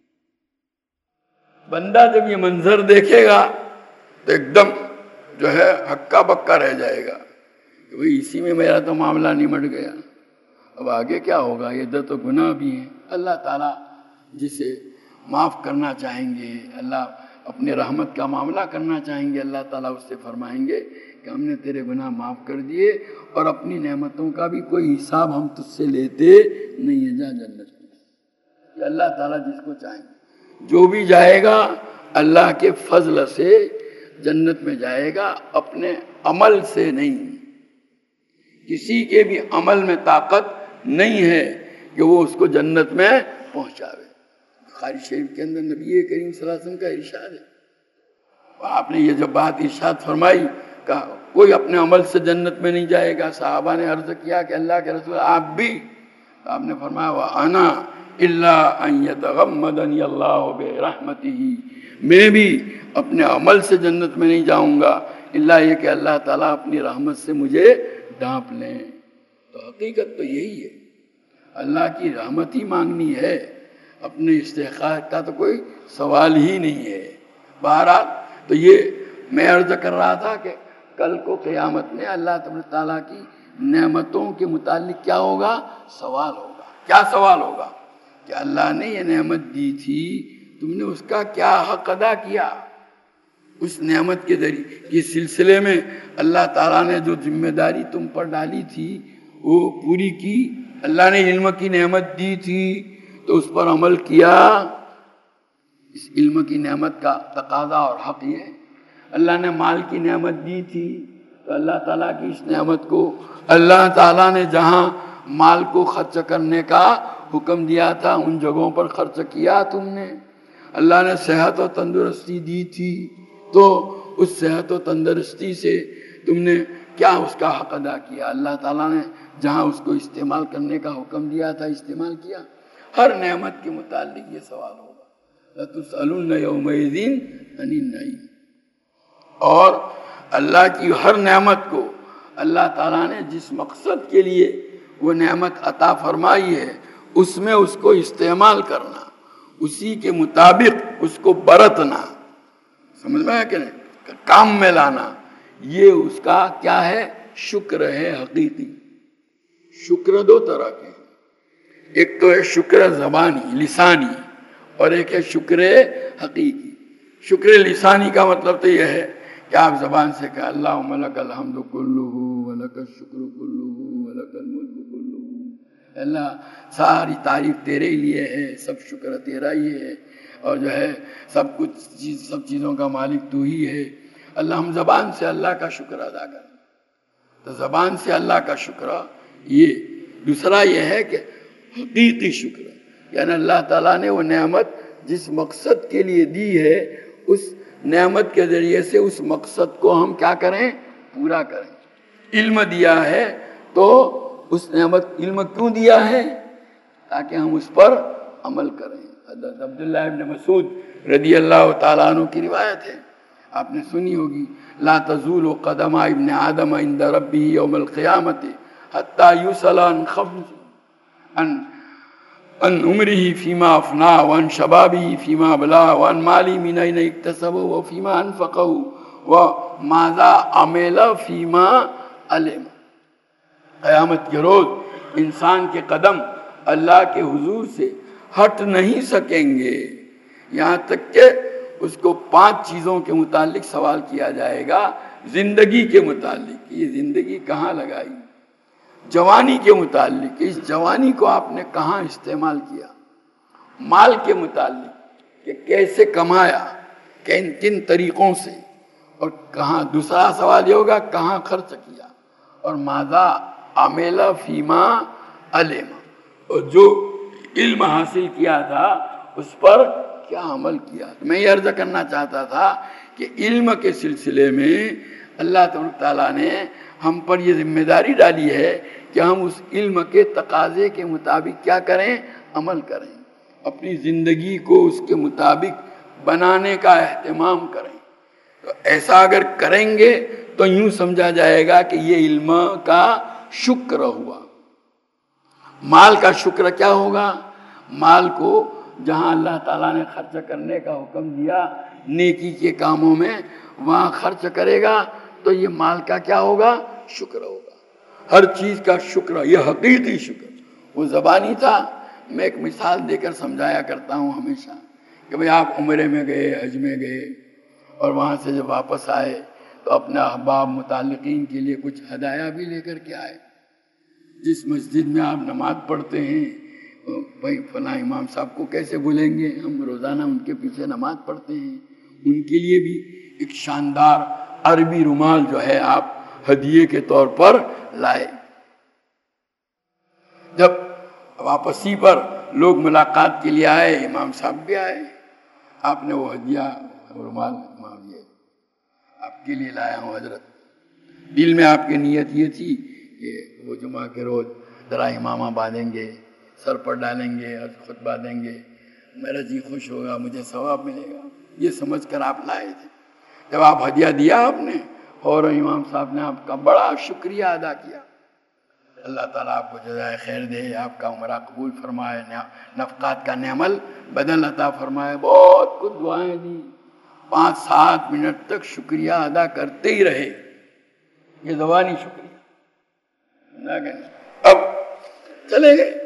بندہ جب یہ منظر دیکھے گا تو ایک دم جو ہے ہکا بکا رہ جائے گا کہ بھئی اسی میں میرا تو معاملہ نمٹ گیا، اب آگے کیا ہوگا؟ ادھر تو گناہ بھی ہیں. اللہ تعالیٰ جسے معاف کرنا چاہیں گے، اللہ اپنے رحمت کا معاملہ کرنا چاہیں گے، اللہ تعالیٰ اس سے فرمائیں گے کہ ہم نے تیرے گناہ معاف کر دیے اور اپنی نعمتوں کا بھی کوئی حساب ہم تجھ سے لیتے نہیں ہے، جا جنت میں. یہ اللہ تعالیٰ جس کو چاہیں گے، جو بھی جائے گا اللہ کے فضل سے جنت میں جائے گا، اپنے عمل سے نہیں. کسی کے بھی عمل میں طاقت نہیں ہے کہ وہ اس کو جنت میں پہنچاوے. بخاری شریف کے اندر نبی کریم صلی اللہ علیہ وسلم کا ارشاد ہے. آپ نے یہ جو بات ارشاد فرمائی کہ کوئی اپنے عمل سے جنت میں نہیں جائے گا، صحابہ نے عرض کیا کہ اللہ کے رسول آپ بھی؟ آپ نے فرمایا وَأَنَا إِلَّا أَن يَتَغَمَّدَنِيَ اللَّهُ بِرَحْمَتِهِ، میں بھی اپنے عمل سے جنت میں نہیں جاؤں گا الا یہ کہ اللہ تعالیٰ اپنی رحمت سے مجھے ڈھانپ لیں. تو حقیقت تو یہی ہے، اللہ کی رحمت ہی مانگنی ہے، اپنے استحقاق کا تو کوئی سوال ہی نہیں ہے. بہرحال تو یہ میں عرض کر رہا تھا کہ کل کو قیامت میں اللہ تعالیٰ کی نعمتوں کے متعلق کیا ہوگا؟ سوال ہوگا. کیا سوال ہوگا؟ کہ اللہ نے یہ نعمت دی تھی، تم نے اس کا کیا حق ادا کیا؟ اس نعمت کے ذریعے کے سلسلے میں اللہ تعالیٰ نے جو ذمہ داری تم پر ڈالی تھی وہ پوری کی. اللہ نے علم کی نعمت دی تھی تو اس پر عمل کیا. اس علم کی نعمت کا تقاضا اور حق یہ ہے اللہ نے مال کی نعمت دی تھی تو اللہ تعالیٰ کی اس نعمت کو اللہ تعالیٰ نے جہاں مال کو خرچ کرنے کا حکم دیا تھا ان جگہوں پر خرچ کیا تم نے. اللہ نے صحت و تندرستی دی تھی تو اس صحت و تندرستی سے تم نے کیا اس کا حق ادا کیا؟ اللہ تعالیٰ نے جہاں اس کو استعمال کرنے کا حکم دیا تھا استعمال کیا. ہر نعمت کے متعلق یہ سوال ہوگا لَتُسْأَلُنَّ يَوْمَئِذٍ عَنِ النَّعِيمِ. اور اللہ کی ہر نعمت کو اللہ تعالیٰ نے جس مقصد کے لیے وہ نعمت عطا فرمائی ہے اس میں اس کو استعمال کرنا، اسی کے مطابق اس کو برتنا، سمجھ میں ہے کہ نہیں، کام میں لانا، یہ اس کا کیا ہے؟ شکر ہے حقیقی. شکر دو طرح کے ہیں، ایک تو ہے شکر زبانی لسانی اور ایک ہے شکر حقیقی. شکر لسانی کا مطلب تو یہ ہے کہ آپ زبان سے کہا اللہم لک الحمد کلہ ولک الشکر کلہ ولک الملک کلہ، اللہ ساری تعریف تیرے لیے ہے، سب شکر تیرا ہی ہے، اور جو ہے سب چیزوں کا مالک تو ہی ہے. اللہ ہم زبان سے اللہ کا شکر ادا کریں تو زبان سے اللہ کا شکر. یہ دوسرا یہ ہے کہ حقیقی شکر، یعنی اللہ تعالیٰ نے وہ نعمت جس مقصد کے لیے دی ہے اس نعمت کے ذریعے سے اس مقصد کو ہم کیا کریں؟ پورا کریں. علم دیا ہے تو اس نعمت علم کیوں دیا ہے؟ تاکہ ہم اس پر عمل کریں. حضرت عبداللہ ابن مسعود رضی اللہ تعالیٰ عنہ کی روایت ہے، آپ نے سنی ہوگی، لا تزول قدم ابن آدم عند ربہ یوم القیامت حتی یسأل عن خمس عن عمرہ فیما افنا وعن شبابہ فیما بلا وعن مالی من این اکتسب وفیما انفقہ وماذا عمل فیما علم. قیامت کے روز انسان کے قدم اللہ کے حضور سے ہٹ نہیں سکیں گے یہاں تک کہ اس کو 5 چیزوں کے متعلق سوال کیا جائے گا. زندگی کے متعلق، یہ زندگی کہاں لگائی؟ جوانی کے متعلق، اس جوانی کو آپ نے کہاں استعمال کیا؟ مال کے متعلق کہ کیسے کمایا، کن طریقوں سے، اور کہاں. دوسرا سوال یہ ہوگا کہاں خرچ کیا، اور ماذا عمل فیما علم، اور جو علم حاصل کیا تھا اس پر کیا عمل کیا. میں یہ عرض کرنا چاہتا تھا کہ علم کے سلسلے میں اللہ تعالیٰ نے ہم پر یہ ذمہ داری ڈالی ہے کہ ہم اس علم کے تقاضے کے مطابق کیا کریں؟ عمل کریں، اپنی زندگی کو اس کے مطابق بنانے کا اہتمام کریں. تو ایسا اگر کریں گے تو یوں سمجھا جائے گا کہ یہ علم کا شکر ہوا. مال کا شکر کیا ہوگا؟ مال کو جہاں اللہ تعالیٰ نے خرچ کرنے کا حکم دیا نیکی کے کاموں میں، وہاں خرچ کرے گا تو یہ مال کا کیا ہوگا؟ شکر ہوگا. ہر چیز کا شکر، یہ حقیقی شکر. وہ زبانی تھا. میں ایک مثال دے کر سمجھایا کرتا ہوں ہمیشہ کہ بھئی آپ عمرے میں گئے، حج میں گئے، اور وہاں سے جب واپس آئے تو اپنے احباب متعلقین کے لیے کچھ ہدایہ بھی لے کر کے آئے. جس مسجد میں آپ نماز پڑھتے ہیں، بھائی فلاں امام صاحب کو کیسے بھولیں گے، ہم روزانہ ان کے پیچھے نماز پڑھتے ہیں. ان کے لیے بھی ایک شاندار عربی رومال جو ہے آپ ہدیے کے طور پر لائے. جب واپسی پر لوگ ملاقات کے لیے آئے، امام صاحب بھی آئے، آپ نے وہ ہدیہ رومال یہ آپ کے لیے لایا ہوں حضرت. دل میں آپ کی نیت یہ تھی کہ وہ جمعہ کے روز ذرا امامہ باندھیں گے، سر پر ڈالیں گے اور خطبہ دیں گے، میرا جی خوش ہوگا، مجھے ثواب ملے گا، یہ سمجھ کر آپ لائے تھے. جب آپ ہدیہ دیا آپ نے، اور امام صاحب نے آپ کا بڑا شکریہ ادا کیا. اللہ تعالیٰ آپ کو جزائے خیر دے، آپ کا عمرہ قبول فرمائے، نفقات کا نعمل بدل عطا فرمائے. بہت کچھ دعائیں دی، 5-7 منٹ تک شکریہ ادا کرتے ہی رہے. یہ زبانی شکریہ. اب چلے گئے.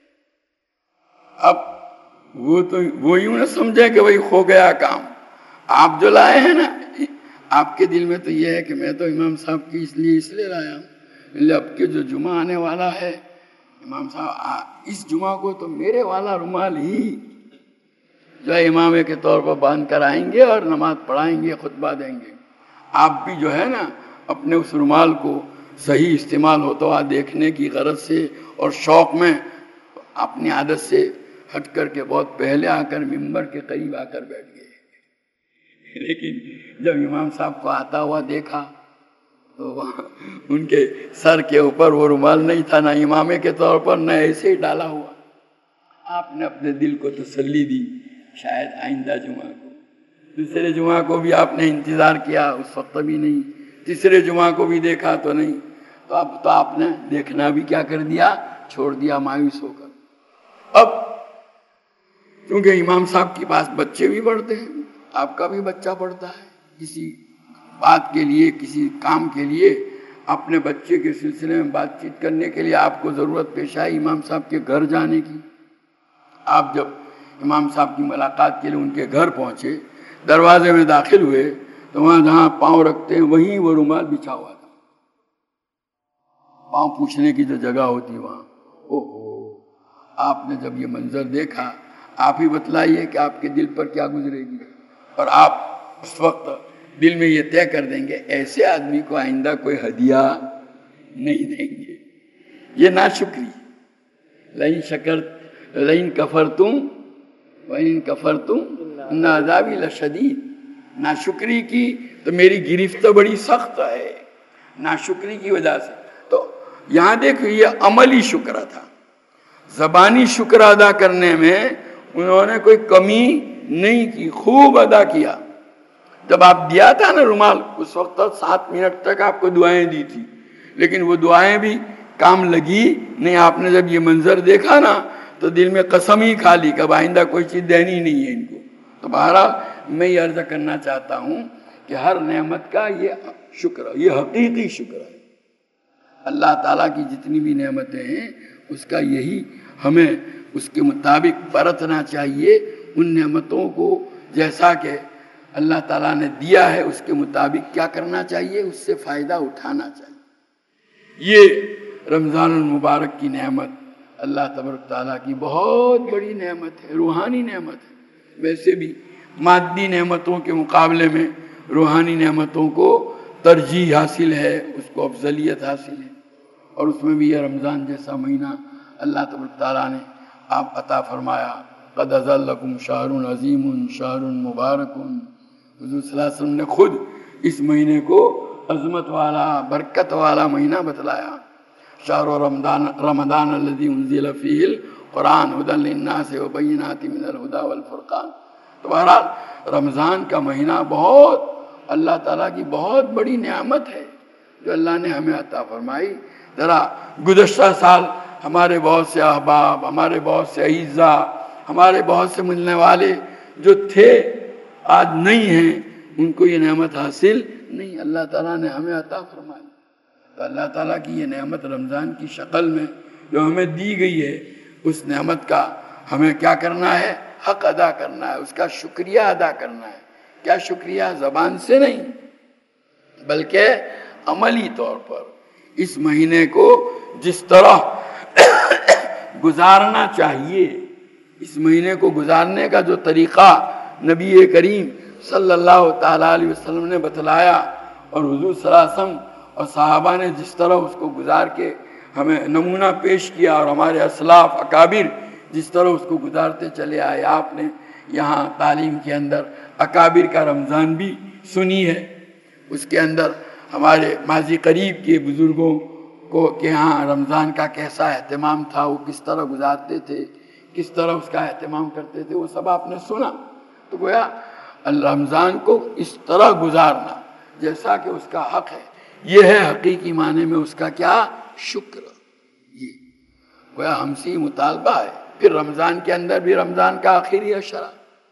اب وہ یوں نہ سمجھے کہ بھئی ہو گیا کام. آپ جو لائے ہیں نا، آپ کے دل میں تو یہ ہے کہ میں تو امام صاحب کی اس لیے لایا ہوں. اب کے جو جمعہ آنے والا ہے، امام صاحب اس جمعہ کو تو میرے والا رومال ہی جو ہے امامے کے طور پر باندھ کر آئیں گے اور نماز پڑھائیں گے، خطبہ دیں گے. آپ بھی جو ہے نا اپنے اس رومال کو صحیح استعمال ہوتا ہوا دیکھنے کی غرض سے اور شوق میں اپنی عادت سے ہٹ کر کے بہت پہلے آ کر ممبر کے قریب آ کر بیٹھ گئے، لیکن جب امام صاحب کو آتا ہوا دیکھا تو وہاں ان کے سر کے اوپر وہ رومال نہیں تھا، نہ امامے کے طور پر نہ ایسے ہی ڈالا ہوا۔ آپ نے اپنے دل کو تسلی دی، شاید آئندہ جمعہ کو، دوسرے جمعہ کو بھی آپ نے انتظار کیا، اس وقت بھی نہیں، تیسرے جمعہ کو بھی دیکھا تو نہیں، تو اب تو آپ نے دیکھنا بھی کیا کر دیا، چھوڑ دیا مایوس ہو کر۔ اب کیونکہ امام صاحب کے پاس بچے بھی پڑھتے ہیں، آپ کا بھی بچہ پڑھتا ہے، کسی بات کے لیے کسی کام کے لیے اپنے بچے کے سلسلے میں بات چیت کرنے کے لیے آپ کو ضرورت پیش آئی امام صاحب کے گھر جانے کی۔ آپ جب امام صاحب کی ملاقات کے لیے ان کے گھر پہنچے، دروازے میں داخل ہوئے تو وہاں جہاں پاؤں رکھتے ہیں وہیں وہ رومال بچھا ہوا تھا، پاؤں پوچھنے کی جو جگہ ہوتی وہاں۔ اوہو، آپ نے جب یہ منظر دیکھا، آپ ہی بتلائیے کہ آپ کے دل پر کیا گزرے گی، اور آپ اس وقت دل میں یہ طے کر دیں گے ایسے آدمی کو آئندہ کوئی ہدیہ نہیں دیں گے، یہ ناشکری۔ لئن شکرت لئن کفرتم وئن کفرتم ان عذابی لشدید، ناشکری کی تو میری گرفت بڑی سخت ہے، ناشکری کی وجہ سے۔ تو یہاں دیکھو یہ عملی شکر تھا، زبانی شکر ادا کرنے میں انہوں نے کوئی کمی نہیں کی، خوب ادا کیا۔ جب آپ دیا تھا نا رومال، اس وقت 7 منٹ تک آپ کو دعائیں دی تھی، لیکن وہ دعائیں بھی کام لگی نہیں۔ آپ نے جب یہ منظر دیکھا نا تو دل میں قسم ہی کھا لی کہ اب آئندہ کوئی چیز دینی نہیں ہے ان کو۔ تو بہرحال میں یہ عرض کرنا چاہتا ہوں کہ ہر نعمت کا یہ شکر، یہ حقیقی شکر ہے۔ اللہ تعالیٰ کی جتنی بھی نعمتیں ہیں اس کا یہی ہمیں اس کے مطابق برتنا چاہیے، ان نعمتوں کو جیسا کہ اللہ تعالیٰ نے دیا ہے اس کے مطابق کیا کرنا چاہیے، اس سے فائدہ اٹھانا چاہیے۔ یہ رمضان المبارک کی نعمت اللہ تبارک تعالیٰ کی بہت بڑی نعمت ہے، روحانی نعمت ہے۔ ویسے بھی مادی نعمتوں کے مقابلے میں روحانی نعمتوں کو ترجیح حاصل ہے، اس کو افضلیت حاصل ہے، اور اس میں بھی یہ رمضان جیسا مہینہ اللہ تبارک تعالیٰ نے آپ عطا فرمایا۔ قد اذلکم شہر عظیم شہر مبارک، حضور صلی اللہ علیہ وسلم نے خود اس مہینے کو عظمت والا برکت والا مہینہ بتلایا۔ شہر رمضان الذی انزل فیہ القرآن ھدی للناس وبینات من الھدی والفرقان۔ تو بہرحال رمضان کا مہینہ بہت اللہ تعالیٰ کی بہت بڑی نعمت ہے جو اللہ نے ہمیں عطا فرمائی۔ ذرا گزشتہ سال ہمارے بہت سے احباب، ہمارے بہت سے اعزاء، ہمارے بہت سے ملنے والے جو تھے آج نہیں ہیں، ان کو یہ نعمت حاصل نہیں، اللہ تعالیٰ نے ہمیں عطا فرمائی۔ تو اللہ تعالیٰ کی یہ نعمت رمضان کی شکل میں جو ہمیں دی گئی ہے، اس نعمت کا ہمیں کیا کرنا ہے، حق ادا کرنا ہے، اس کا شکریہ ادا کرنا ہے۔ کیا شکریہ؟ زبان سے نہیں بلکہ عملی طور پر اس مہینے کو جس طرح گزارنا چاہیے، اس مہینے کو گزارنے کا جو طریقہ نبی کریم صلی اللہ تعالیٰ علیہ وسلم نے بتلایا، اور حضور صلی اللہ علیہ وسلم اور صحابہ نے جس طرح اس کو گزار کے ہمیں نمونہ پیش کیا، اور ہمارے اسلاف اکابر جس طرح اس کو گزارتے چلے آئے۔ آپ نے یہاں تعلیم کے اندر اکابر کا رمضان بھی سنی ہے، اس کے اندر ہمارے ماضی قریب کے بزرگوں کو کہ ہاں رمضان کا کیسا اہتمام تھا، وہ کس طرح گزارتے تھے، کس طرح اس کا اہتمام کرتے تھے، وہ سب آپ نے سنا۔ تو گویا رمضان کو اس طرح گزارنا جیسا کہ اس کا حق ہے، یہ ہے حقیقی معنی میں اس کا کیا شکر۔ یہ گویا ہم سے مطالبہ ہے۔ پھر رمضان کے اندر بھی رمضان کا آخری عشرہ،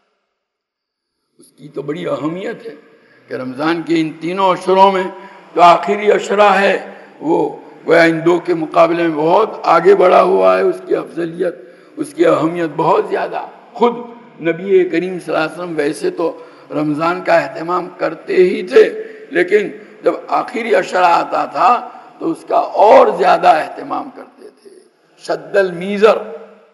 اس کی تو بڑی اہمیت ہے کہ رمضان کے ان تینوں عشروں میں جو آخری عشرہ ہے وہ گویا ان دو کے مقابلے میں بہت آگے بڑھا ہوا ہے، اس کی افضلیت، اس کی اہمیت بہت زیادہ۔ خود نبی کریم صلی اللہ علیہ وسلم ویسے تو رمضان کا اہتمام کرتے ہی تھے، لیکن جب آخری عشرہ آتا تھا تو اس کا اور زیادہ اہتمام کرتے تھے۔ شد المیزر،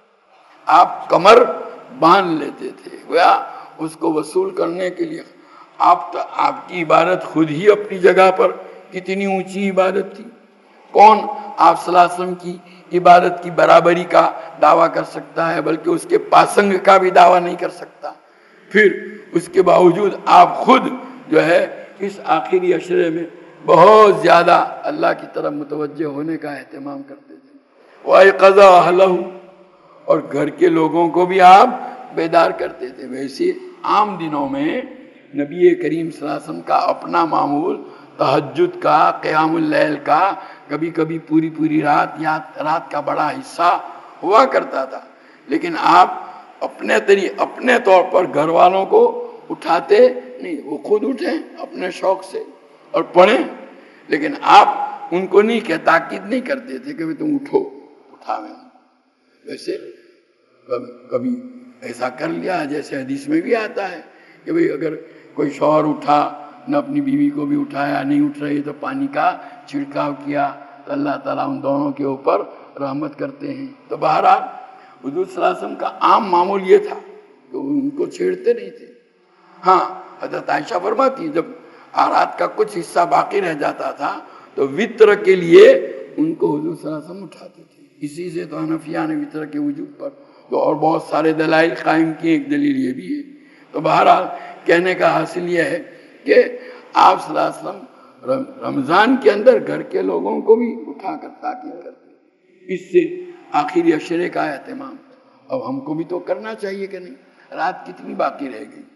آپ کمر باندھ لیتے تھے، گویا اس کو وصول کرنے کے لیے آپ کی عبادت خود ہی اپنی جگہ پر کتنی اونچی عبادت تھی. کون آپ صلی اللہ علیہ وسلم کی عبادت کی برابری کا دعویٰ کر سکتا ہے؟ بلکہ اس کے پاسنگ کا بھی دعویٰ نہیں کر سکتا. پھر اس کے باوجود آپ خود جو ہے اس آخری عشرے میں بہت زیادہ اللہ کی طرف متوجہ ہونے کا اہتمام کرتے تھے. وَأَيْقَظَ أَهْلَهُ، اور گھر کے لوگوں کو بھی آپ بیدار کرتے تھے. ویسے عام دنوں میں نبی کریم صلی اللہ علیہ وسلم کا اپنا معمول تہجد کا، قیام اللیل کا، کبھی کبھی پوری رات یا رات کا بڑا حصہ ہوا کرتا تھا. لیکن آپ اپنے طور پر گھر والوں کو اٹھاتے نہیں، وہ خود اٹھیں اپنے شوق سے اور پڑھیں. لیکن آپ ان کو نہیں کہ تاکید نہیں کرتے تھے کہ تم اٹھو، اٹھاویں. ویسے کبھی ایسا کر لیا جیسے حدیث میں بھی آتا ہے کہ بھئی اگر کوئی شوہر اٹھا نہ اپنی بیوی کو بھی اٹھایا، نہیں اٹھ رہی تو پانی کا چھڑکاؤ کیا تو اللہ تعالیٰ ان دونوں کے اوپر رحمت کرتے ہیں. تو بہرحال حضور صلی اللہ علیہ وسلم کا عام معمول یہ تھا کہ ان کو چھیڑتے نہیں تھے. ہاں حضرت عائشہ فرماتی جب رات کا کچھ حصہ باقی رہ جاتا تھا تو وطر کے لیے ان کو حضور صلی اللہ علیہ وسلم اٹھاتے تھے. اسی سے تو حنفیہ نے وطر کے وجوب پر تو اور بہت سارے دلائل قائم کیے. ایک دلیل یہ بھی ہے. تو بہرحال کہنے کا حاصل یہ ہے کہ آپ صلی اللہ علیہ وسلم رمضان کے اندر گھر کے لوگوں کو بھی اٹھا کر تاکید کرتے. اس سے آخری عشرے کا اہتمام اب ہم کو بھی تو کرنا چاہیے کہ نہیں. رات کتنی باقی رہ گئی؟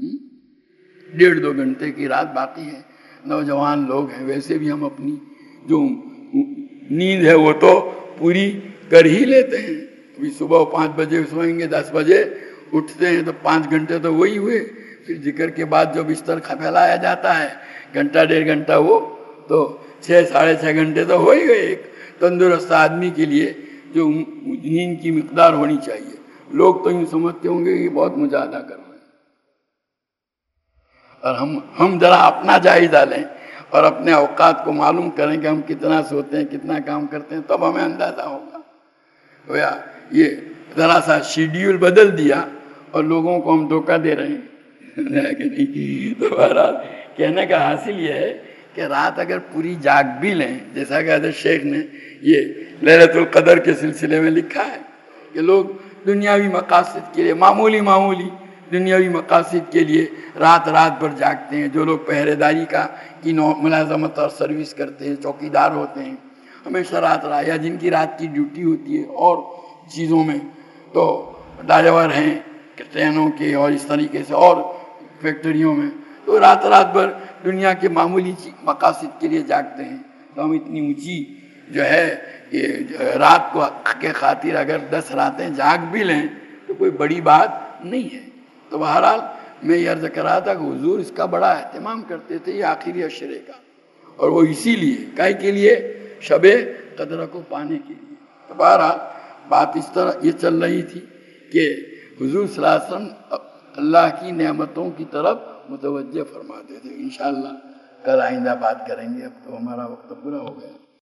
1.5-2 گھنٹے کی رات باقی ہے. نوجوان لوگ ہیں، ویسے بھی ہم اپنی جو نیند ہے وہ تو پوری کر ہی لیتے ہیں. ابھی صبح 5 بجے سوئیں گے، 10 بجے اٹھتے ہیں تو 5 گھنٹے تو وہی ہوئے. پھر ذکر کے بعد جو بستر پھیلایا جاتا ہے 1-1.5 گھنٹہ، وہ تو 6-6.5 گھنٹے تو ہو ہی گئے. ایک تندرست آدمی کے لیے جو نیند کی مقدار ہونی چاہیے. لوگ تو یوں سمجھتے ہوں گے کہ بہت مجاہدہ کر رہے ہیں. اور ہم ذرا اپنا جائزہ لیں اور اپنے اوقات کو معلوم کریں کہ ہم کتنا سوتے ہیں، کتنا کام کرتے ہیں، تب ہمیں اندازہ ہوگا. گویا یہ ذرا سا شیڈیول بدل دیا اور لوگوں کو ہم دھوکہ دے رہے ہیں. تو بہرحال کہنے کا حاصل یہ ہے کہ رات اگر پوری جاگ بھی لیں، جیسا کہ حضرت شیخ نے یہ لیلۃ القدر کے سلسلے میں لکھا ہے کہ لوگ دنیاوی مقاصد کے لیے معمولی دنیاوی مقاصد کے لیے رات بھر جاگتے ہیں. جو لوگ پہرے داری کی ملازمت اور سروس کرتے ہیں، چوکیدار ہوتے ہیں، ہمیشہ رات یا جن کی رات کی ڈیوٹی ہوتی ہے اور چیزوں میں، تو ڈرائیور ہیں ٹرینوں کے اور اس طریقے سے اور فیکٹریوں میں، تو رات بھر دنیا کے معمولی مقاصد کے لیے جاگتے ہیں. تو ہم اتنی اونچی جو ہے یہ رات کو کے خاطر اگر 10 راتیں جاگ بھی لیں تو کوئی بڑی بات نہیں ہے. تو بہرحال میں یہ عرض کر رہا تھا کہ حضور اس کا بڑا اہتمام کرتے تھے یہ آخری عشرے کا، اور وہ اسی لیے کائے کے لیے شب قدر کو پانے کے لیے. تو بہرحال بات اس طرح یہ چل رہی تھی کہ حضور صلی اللہ علیہ وسلم اللہ کی نعمتوں کی طرف متوجہ فرماتے تھے. انشاءاللہ کل آئندہ بات کریں گے. اب تو ہمارا وقت پورا ہو گیا.